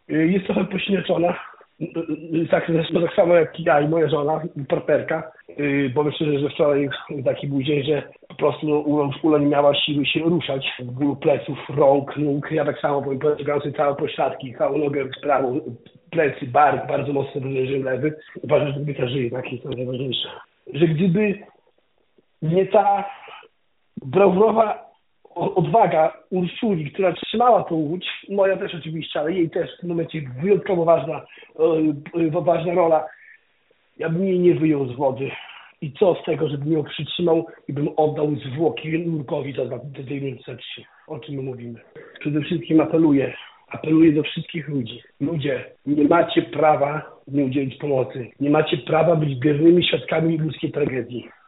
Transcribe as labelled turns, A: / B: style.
A: Jest trochę poświęcona. Tak samo jak ja i moja żona, partnerka. Powiem szczerze, że wczoraj taki był dzień, że po prostu Ula nie miała siły się ruszać w bólu pleców, rąk, nóg. Ja tak samo polegałem sobie całe pośladki, całą nogę w prawo, plecy, bark, bardzo mocno wyleżyłem lewy. Uważam, że kobieta żyje, tak jest to najważniejsze. Że gdyby nie ta brawurowa odwaga Ursuli, która trzymała tą łódź, moja też oczywiście, ale jej też w tym momencie wyjątkowo ważna rola. Ja bym jej nie wyjął z wody. I co z tego, żebym ją przytrzymał i bym oddał zwłoki nurkowi do tej recepcji. O czym my mówimy? Przede wszystkim apeluję do wszystkich ludzi. Ludzie, nie macie prawa nie udzielić pomocy. Nie macie prawa być biernymi świadkami ludzkiej tragedii.